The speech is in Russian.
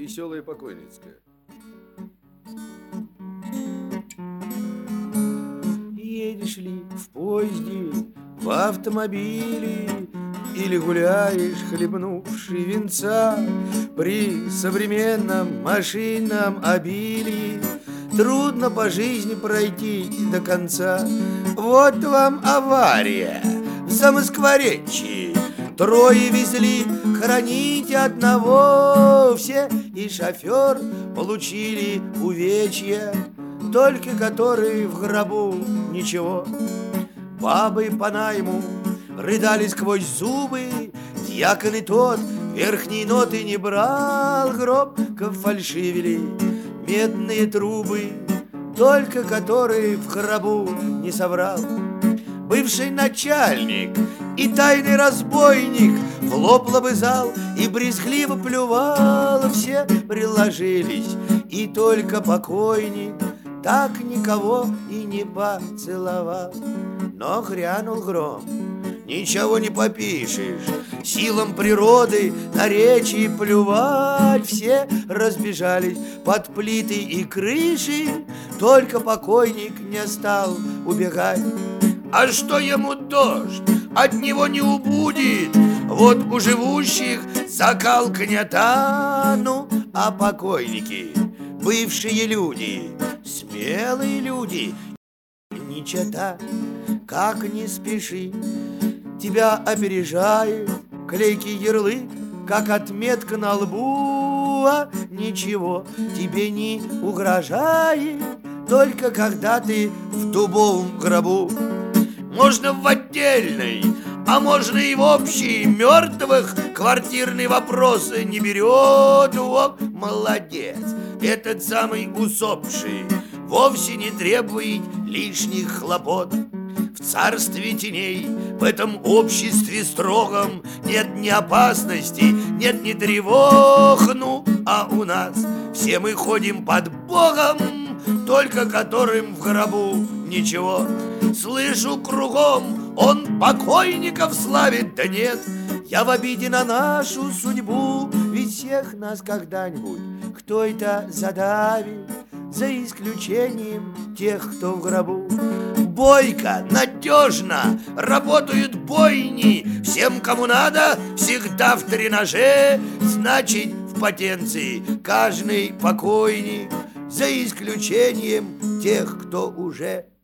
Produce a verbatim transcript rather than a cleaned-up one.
веселая покойницкая. Едешь ли в поезде, в автомобиле, или гуляешь, хлебнувший винца, при современном машинном обилии трудно по жизни пройти до конца. Вот вам авария в Замоскворечье. Трое везли хоронить одного. Все и шофер получили увечья, только которые в гробу ничего. Бабы по найму рыдали сквозь зубы, дьякон и тот верхние ноты не брал. Гробко фальшивили медные трубы, только которые в гробу не соврал. Бывший начальник и тайный разбойник в лоб лобызал и брезгливо плювал. Все приложились, и только покойник так никого и не поцеловал. Но грянул гром, ничего не попишешь, силам природы на речи плювать. Все разбежались под плиты и крыши, только покойник не стал убегать. А что ему дождь, от него не убудет, вот у живущих закалка не та. Ну, а покойники, бывшие люди, смелые люди, не чета. Как не спеши, тебя опережает клейкий ярлык, как отметка на лбу, а ничего тебе не угрожает, только когда ты в дубовом гробу. Можно в отдельной, а можно и в общей, мертвых квартирные вопросы не берет. О, молодец, этот самый усопший вовсе не требует лишних хлопот. В царстве теней, в этом обществе строгом, нет ни опасности, нет ни тревог. Ну, а у нас все мы ходим под Богом, только которым в гробу ничего. Слышу кругом, он покойников славит, да нет, я в обиде на нашу судьбу, ведь всех нас когда-нибудь кто это задавит, за исключением тех, кто в гробу. Бойко, надежно работают бойни, всем, кому надо, всегда в тренаже. Значит, в потенции каждый покойник, за исключением тех, кто уже